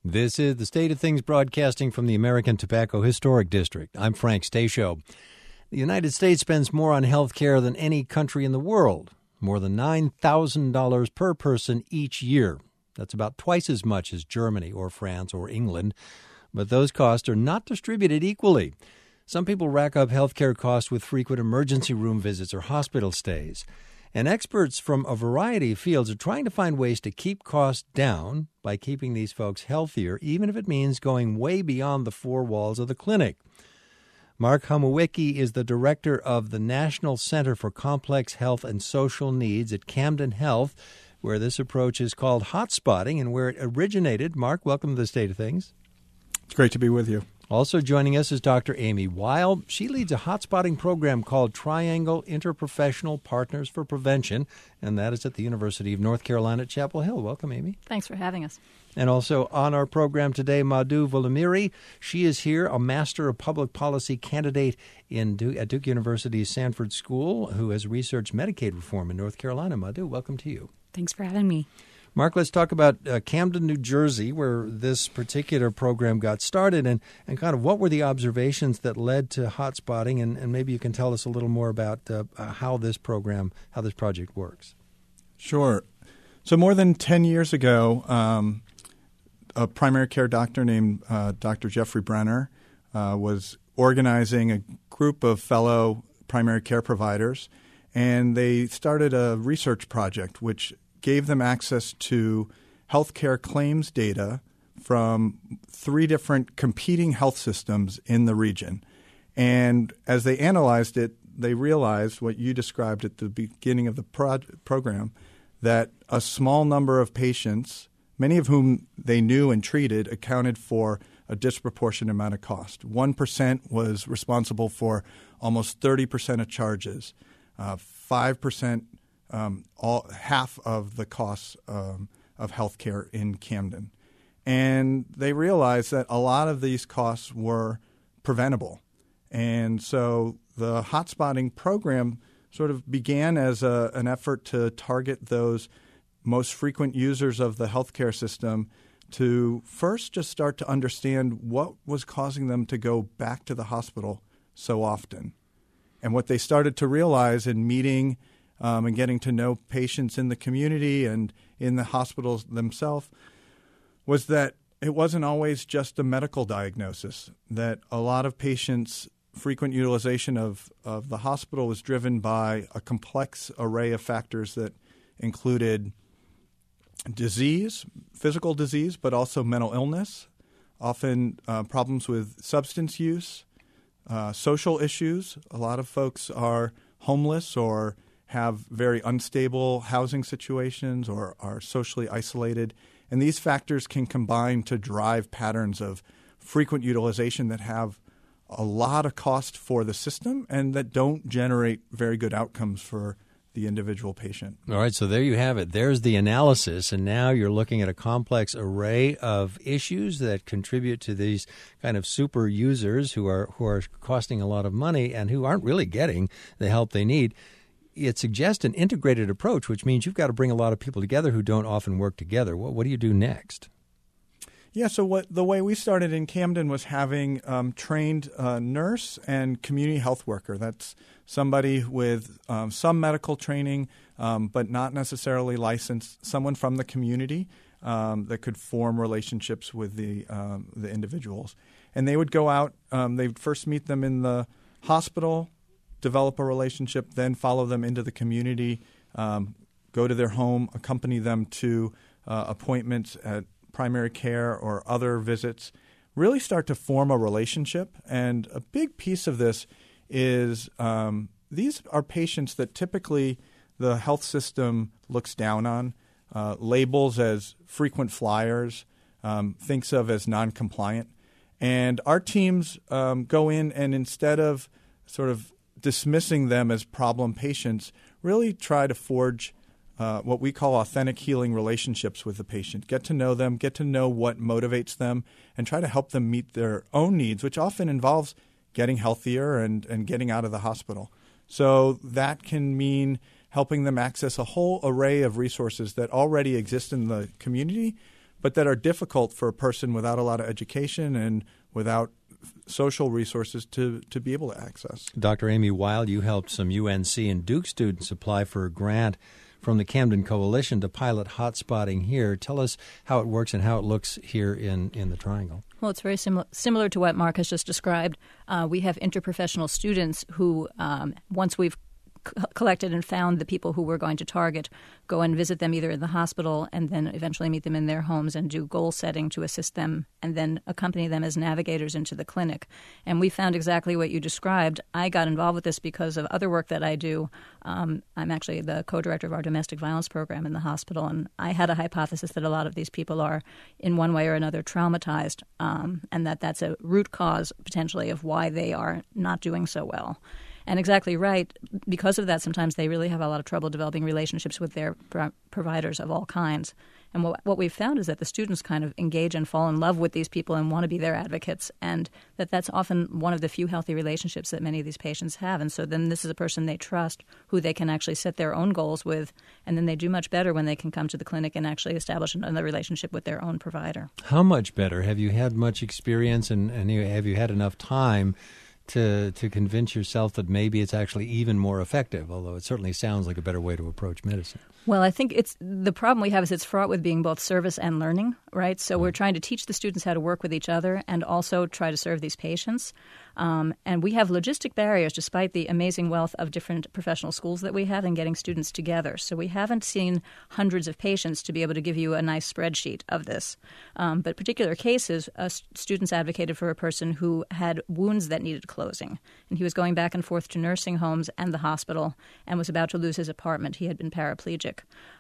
This is the State of Things broadcasting from the American Tobacco Historic District. I'm Frank Stasio. The United States spends more on health care than any country in the world, more than $9,000 per person each year. That's about twice as much as Germany or France or England, but those costs are not distributed equally. Some people rack up health care costs with frequent emergency room visits or hospital stays. And experts from a variety of fields are trying to find ways to keep costs down by keeping these folks healthier, even if it means going way beyond the four walls of the clinic. Mark Homowicki is the director of the National Center for Complex Health and Social Needs at Camden Health, where this approach is called hotspotting and where it originated. Mark, welcome to the State of Things. It's great to be with you. Also joining us is Dr. Amy Weil. She leads a hotspotting program called Triangle Interprofessional Partners for Prevention, and that is at the University of North Carolina at Chapel Hill. Welcome, Amy. Thanks for having us. And also on our program today, Madhu Volamiri. She is here, a Master of Public Policy candidate at Duke University's Sanford School, who has researched Medicaid reform in North Carolina. Madhu, welcome to you. Thanks for having me. Mark, let's talk about Camden, New Jersey, where this particular program got started, and kind of what were the observations that led to hotspotting, and maybe you can tell us a little more about how this project works. Sure. So more than 10 years ago, a primary care doctor named Dr. Jeffrey Brenner was organizing a group of fellow primary care providers, and they started a research project which gave them access to healthcare claims data from 3 different competing health systems in the region. And as they analyzed it, they realized what you described at the beginning of the program, that a small number of patients, many of whom they knew and treated, accounted for a disproportionate amount of cost. 1% was responsible for almost 30% of charges, 5% half of the costs of healthcare in Camden. And they realized that a lot of these costs were preventable. And so the hotspotting program sort of began as an effort to target those most frequent users of the healthcare system to first just start to understand what was causing them to go back to the hospital so often. And what they started to realize in meeting and getting to know patients in the community and in the hospitals themselves was that it wasn't always just a medical diagnosis, that a lot of patients' frequent utilization of the hospital was driven by a complex array of factors that included disease, physical disease, but also mental illness, often problems with substance use, social issues. A lot of folks are homeless or have very unstable housing situations or are socially isolated. And these factors can combine to drive patterns of frequent utilization that have a lot of cost for the system and that don't generate very good outcomes for the individual patient. All right, so there you have it. There's the analysis, and now you're looking at a complex array of issues that contribute to these kind of super users who are costing a lot of money and who aren't really getting the help they need. It suggests an integrated approach, which means you've got to bring a lot of people together who don't often work together. What do you do next? Yeah, so the way we started in Camden was having trained nurse and community health worker. That's somebody with some medical training, but not necessarily licensed, someone from the community that could form relationships with the individuals. And they would go out, they'd first meet them in the hospital, develop a relationship, then follow them into the community, go to their home, accompany them to appointments at primary care or other visits, really start to form a relationship. And a big piece of this is these are patients that typically the health system looks down on, labels as frequent flyers, thinks of as non-compliant. And our teams go in and instead of sort of dismissing them as problem patients, really try to forge what we call authentic healing relationships with the patient. Get to know them, get to know what motivates them, and try to help them meet their own needs, which often involves getting healthier and getting out of the hospital. So that can mean helping them access a whole array of resources that already exist in the community, but that are difficult for a person without a lot of education and without social resources to be able to access. Dr. Amy Wild, you helped some UNC and Duke students apply for a grant from the Camden Coalition to pilot hotspotting here. Tell us how it works and how it looks here in the Triangle. Well, it's very similar to what Mark has just described. We have interprofessional students who, once we've collected and found the people who we're going to target, go and visit them either in the hospital and then eventually meet them in their homes and do goal setting to assist them and then accompany them as navigators into the clinic. And we found exactly what you described. I got involved with this because of other work that I do. I'm actually the co-director of our domestic violence program in the hospital, and I had a hypothesis that a lot of these people are in one way or another traumatized, and that's a root cause potentially of why they are not doing so well. And exactly right. Because of that, sometimes they really have a lot of trouble developing relationships with their providers of all kinds. And what we've found is that the students kind of engage and fall in love with these people and want to be their advocates, and that's often one of the few healthy relationships that many of these patients have. And so then this is a person they trust who they can actually set their own goals with, and then they do much better when they can come to the clinic and actually establish another relationship with their own provider. How much better? Have you had much experience and have you had enough time to convince yourself that maybe it's actually even more effective, although it certainly sounds like a better way to approach medicine? Well, I think the problem we have is it's fraught with being both service and learning, right? So we're trying to teach the students how to work with each other and also try to serve these patients. And we have logistic barriers despite the amazing wealth of different professional schools that we have in getting students together. So we haven't seen hundreds of patients to be able to give you a nice spreadsheet of this. But particular cases, students advocated for a person who had wounds that needed closing. And he was going back and forth to nursing homes and the hospital and was about to lose his apartment. He had been paraplegic.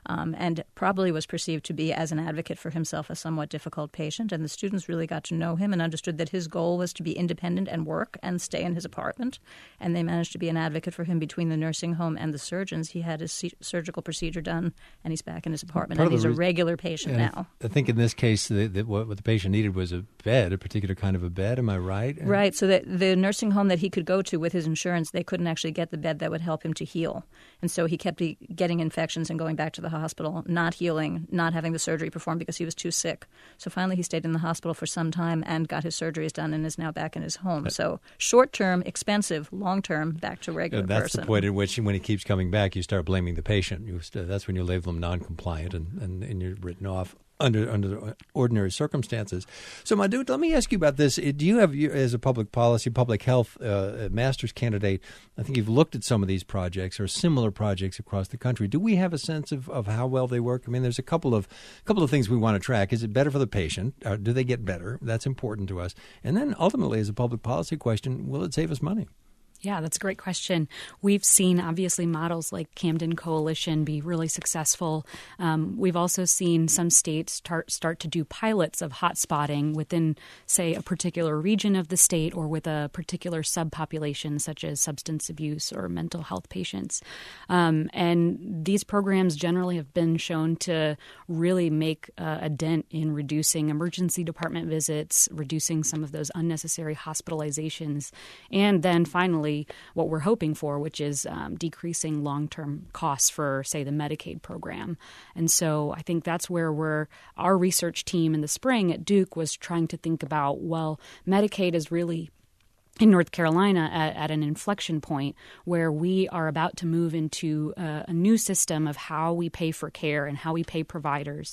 And probably was perceived to be, as an advocate for himself, a somewhat difficult patient. And the students really got to know him and understood that his goal was to be independent and work and stay in his apartment. And they managed to be an advocate for him between the nursing home and the surgeons. He had his surgical procedure done, and he's back in his apartment. And he's a regular patient now. I think in this case, what the patient needed was a bed, a particular kind of a bed. Am I right? Right. So that the nursing home that he could go to with his insurance, they couldn't actually get the bed that would help him to heal. And so he kept getting infections and going back to the hospital, not healing, not having the surgery performed because he was too sick. So finally he stayed in the hospital for some time and got his surgeries done and is now back in his home. So short-term, expensive, long-term, back to regular person. That's the point at which, when he keeps coming back, you start blaming the patient. That's when you label them non-compliant and you're written off under ordinary circumstances. So, Madhu, let me ask you about this. Do you have, as a public policy, public health master's candidate, I think you've looked at some of these projects or similar projects across the country. Do we have a sense of how well they work? I mean, there's a couple of things we want to track. Is it better for the patient? Do they get better? That's important to us. And then ultimately, as a public policy question, will it save us money? Yeah, that's a great question. We've seen, obviously, models like Camden Coalition be really successful. We've also seen some states start to do pilots of hotspotting within, say, a particular region of the state or with a particular subpopulation, such as substance abuse or mental health patients. And these programs generally have been shown to really make a dent in reducing emergency department visits, reducing some of those unnecessary hospitalizations, and then finally, what we're hoping for, which is decreasing long-term costs for, say, the Medicaid program. And so I think that's where our research team in the spring at Duke was trying to think about, well, Medicaid is really in North Carolina at an inflection point where we are about to move into a new system of how we pay for care and how we pay providers.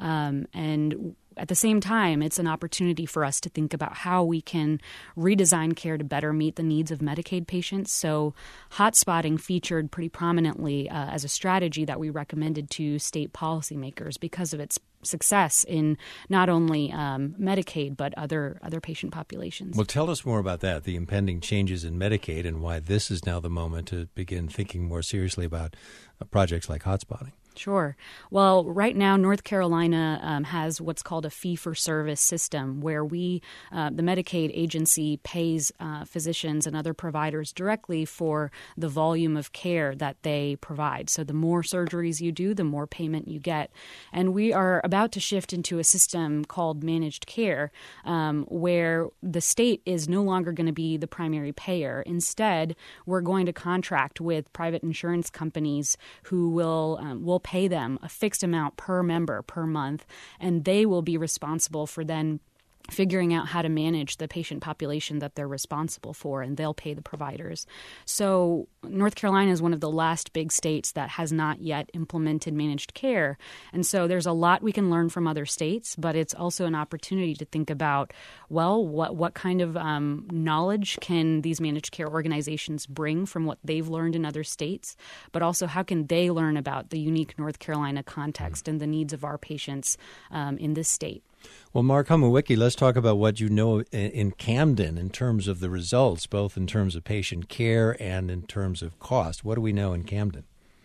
And at the same time, it's an opportunity for us to think about how we can redesign care to better meet the needs of Medicaid patients. So hotspotting featured pretty prominently as a strategy that we recommended to state policymakers because of its success in not only Medicaid but other patient populations. Well, tell us more about that, the impending changes in Medicaid and why this is now the moment to begin thinking more seriously about projects like hotspotting. Sure. Well, right now, North Carolina has what's called a fee-for-service system where the Medicaid agency pays physicians and other providers directly for the volume of care that they provide. So the more surgeries you do, the more payment you get. And we are about to shift into a system called managed care where the state is no longer going to be the primary payer. Instead, we're going to contract with private insurance companies who will pay them a fixed amount per member per month, and they will be responsible for then figuring out how to manage the patient population that they're responsible for, and they'll pay the providers. So North Carolina is one of the last big states that has not yet implemented managed care. And so there's a lot we can learn from other states, but it's also an opportunity to think about, well, what kind of knowledge can these managed care organizations bring from what they've learned in other states, but also how can they learn about the unique North Carolina context and the needs of our patients in this state. Well, Mark Homowicki, let's talk about what you know in Camden in terms of the results, both in terms of patient care and in terms of cost. What do we know in Camden?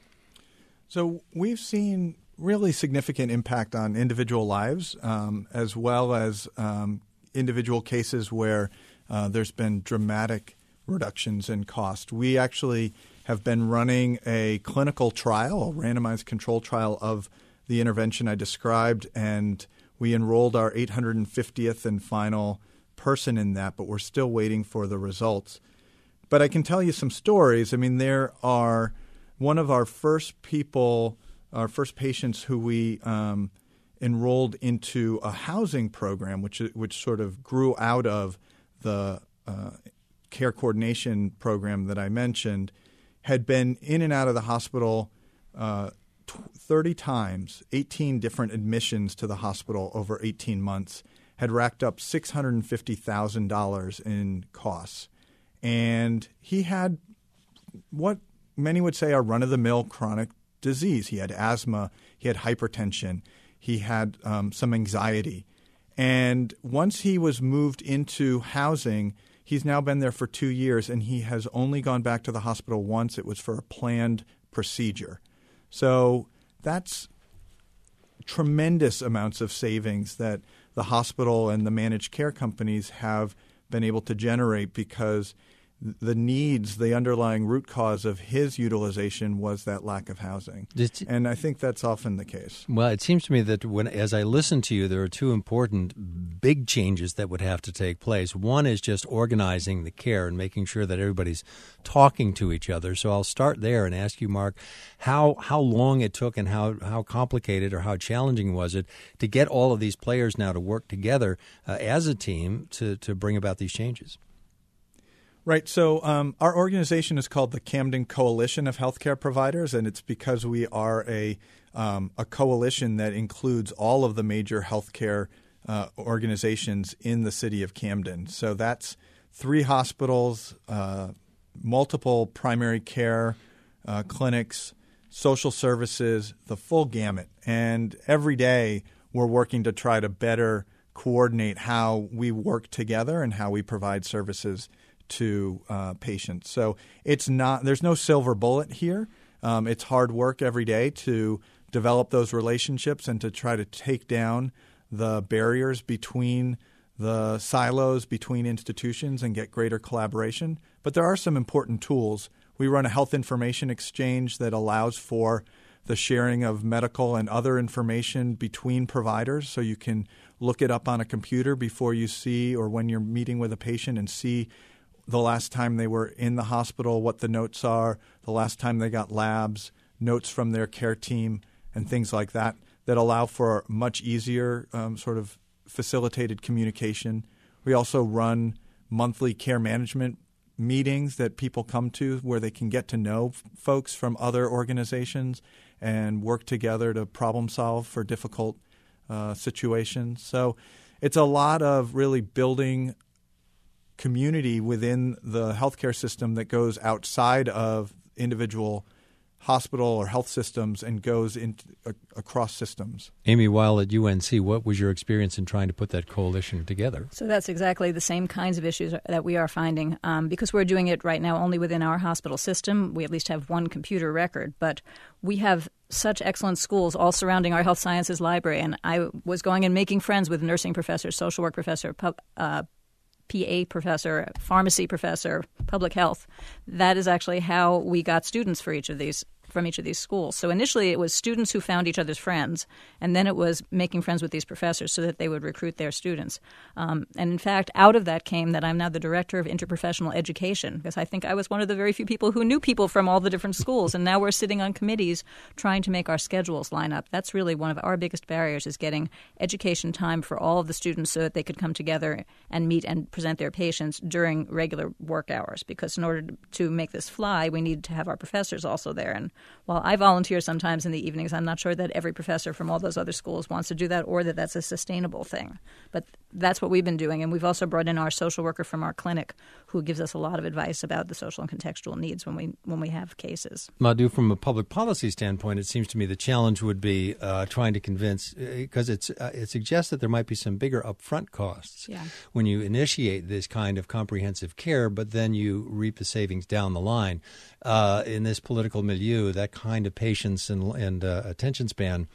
So we've seen really significant impact on individual lives, as well as individual cases where there's been dramatic reductions in cost. We actually have been running a clinical trial, a randomized control trial of the intervention I described, and we enrolled our 850th and final person in that, but we're still waiting for the results. But I can tell you some stories. I mean, there are one of our first patients who we enrolled into a housing program, which sort of grew out of the care coordination program that I mentioned, had been in and out of the hospital 30 times, 18 different admissions to the hospital over 18 months, had racked up $650,000 in costs. And he had what many would say a run-of-the-mill chronic disease. He had asthma, he had hypertension, he had some anxiety. And once he was moved into housing, he's now been there for 2 years, and he has only gone back to the hospital once. It was for a planned procedure. So that's tremendous amounts of savings that the hospital and the managed care companies have been able to generate because the needs, the underlying root cause of his utilization was that lack of housing. And I think that's often the case. Well, it seems to me that as I listen to you, there are two important big changes that would have to take place. One is just organizing the care and making sure that everybody's talking to each other. So I'll start there and ask you, Mark, how long it took and how complicated or how challenging was it to get all of these players now to work together as a team to bring about these changes? Right. So our organization is called the Camden Coalition of Healthcare Providers, and it's because we are a coalition that includes all of the major healthcare organizations in the city of Camden. So that's 3 hospitals, multiple primary care clinics, social services, the full gamut. And every day we're working to try to better coordinate how we work together and how we provide services to patients. So there's no silver bullet here. It's hard work every day to develop those relationships and to try to take down the barriers between the silos between institutions and get greater collaboration. But there are some important tools. We run a health information exchange that allows for the sharing of medical and other information between providers, so you can look it up on a computer before you see or when you're meeting with a patient and see the last time they were in the hospital, what the notes are, the last time they got labs, notes from their care team, and things like that allow for much easier sort of facilitated communication. We also run monthly care management meetings that people come to where they can get to know folks from other organizations and work together to problem solve for difficult situations. So it's a lot of really building community within the healthcare system that goes outside of individual hospital or health systems and goes into across systems. Amy Weil at UNC, what was your experience in trying to put that coalition together? So that's exactly the same kinds of issues that we are finding. Because we're doing it right now only within our hospital system, we at least have one computer record, but we have such excellent schools all surrounding our health sciences library, and I was going and making friends with nursing professors, social work professor, PA professor, pharmacy professor, public health. That is actually how we got students for each of these from each of these schools. So initially it was students who found each other's friends, and then it was making friends with these professors so that they would recruit their students. And in fact, out of that came that I'm now the director of interprofessional education, because I think I was one of the very few people who knew people from all the different schools, and now we're sitting on committees trying to make our schedules line up. That's really one of our biggest barriers, is getting education time for all of the students so that they could come together and meet and present their patients during regular work hours, because in order to make this fly, we need to have our professors also there. And while I volunteer sometimes in the evenings, I'm not sure that every professor from all those other schools wants to do that or that that's a sustainable thing. But that's what we've been doing. And we've also brought in our social worker from our clinic who gives us a lot of advice about the social and contextual needs when we have cases. Madhu, from a public policy standpoint, it seems to me the challenge would be trying to convince, because it suggests that there might be some bigger upfront costs when you initiate this kind of comprehensive care, but then you reap the savings down the line. In this political milieu, that kind of patience and attention span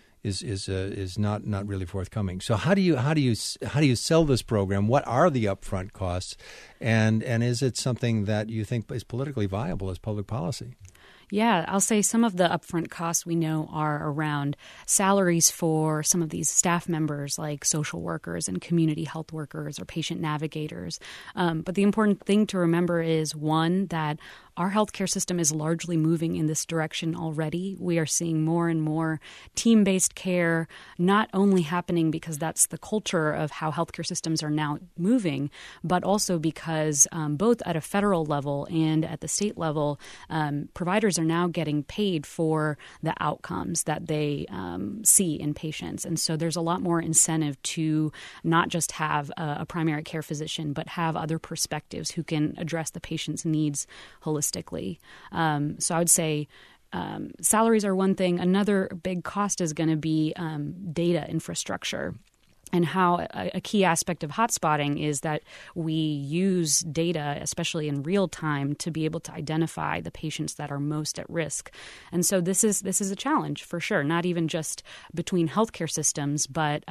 is not really forthcoming. So how do you sell this program? What are the upfront costs, and is it something that you think is politically viable as public policy? Yeah, I'll say some of the upfront costs we know are around salaries for some of these staff members like social workers and community health workers or patient navigators. But the important thing to remember is, one, that our healthcare system is largely moving in this direction already. We are seeing more and more team-based care, not only happening because that's the culture of how healthcare systems are now moving, but also because both at a federal level and at the state level, providers are now getting paid for the outcomes that they see in patients. And so there's a lot more incentive to not just have a primary care physician, but have other perspectives who can address the patient's needs holistically. So I would say salaries are one thing. Another big cost is going to be data infrastructure. And how a key aspect of hotspotting is that we use data, especially in real time, to be able to identify the patients that are most at risk. And so this is a challenge for sure, not even just between healthcare systems, but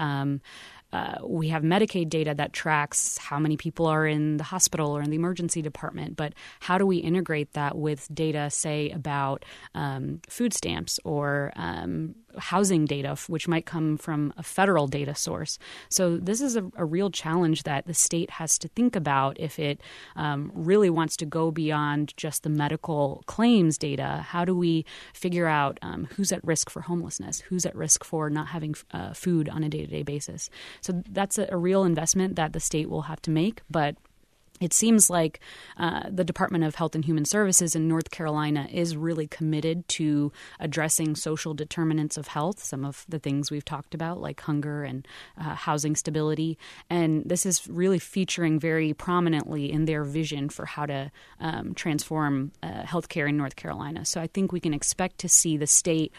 we have Medicaid data that tracks how many people are in the hospital or in the emergency department, but how do we integrate that with data, say, about food stamps or housing data, which might come from a federal data source? So this is a real challenge that the state has to think about if it really wants to go beyond just the medical claims data. How do we figure out who's at risk for homelessness, who's at risk for not having food on a day-to-day basis? So that's a real investment that the state will have to make, but it seems like the Department of Health and Human Services in North Carolina is really committed to addressing social determinants of health, some of the things we've talked about, like hunger and housing stability. And this is really featuring very prominently in their vision for how to transform healthcare in North Carolina. So I think we can expect to see the state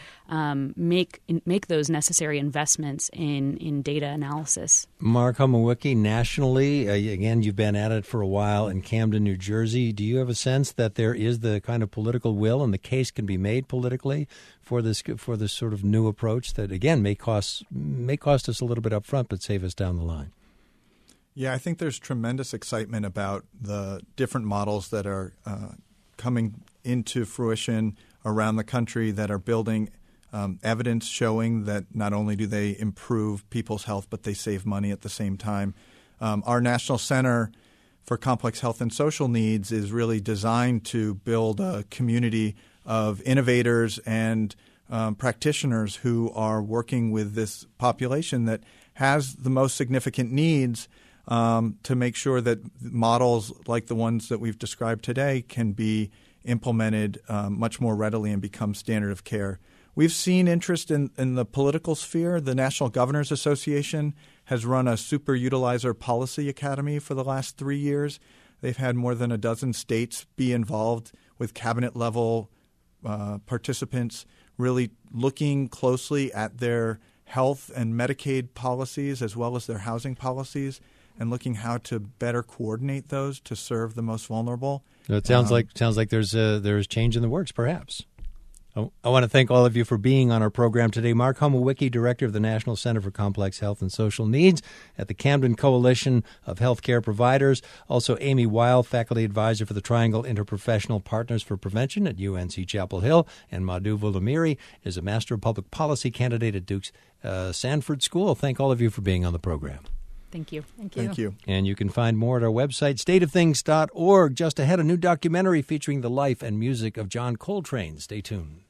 make those necessary investments in data analysis. Mark Homowicki, nationally, again, you've been at it for a while in Camden, New Jersey. Do you have a sense that there is the kind of political will and the case can be made politically for this sort of new approach that, again, may cost us a little bit up front but save us down the line? Yeah, I think there's tremendous excitement about the different models that are coming into fruition around the country that are building evidence showing that not only do they improve people's health, but they save money at the same time. Our National Center for Complex Health and Social Needs is really designed to build a community of innovators and practitioners who are working with this population that has the most significant needs to make sure that models like the ones that we've described today can be implemented much more readily and become standard of care. We've seen interest in the political sphere. The National Governors Association has run a super utilizer policy academy for the last 3 years. They've had more than a dozen states be involved with cabinet-level participants, really looking closely at their health and Medicaid policies as well as their housing policies and looking how to better coordinate those to serve the most vulnerable. It sounds like there's change in the works, perhaps. I want to thank all of you for being on our program today. Mark Homowicki, Director of the National Center for Complex Health and Social Needs at the Camden Coalition of Healthcare Providers. Also, Amy Weil, Faculty Advisor for the Triangle Interprofessional Partners for Prevention at UNC Chapel Hill. And Madhu Vulamiri is a Master of Public Policy candidate at Duke's Sanford School. Thank all of you for being on the program. Thank you. Thank you. And you can find more at our website, stateofthings.org. Just ahead, a new documentary featuring the life and music of John Coltrane. Stay tuned.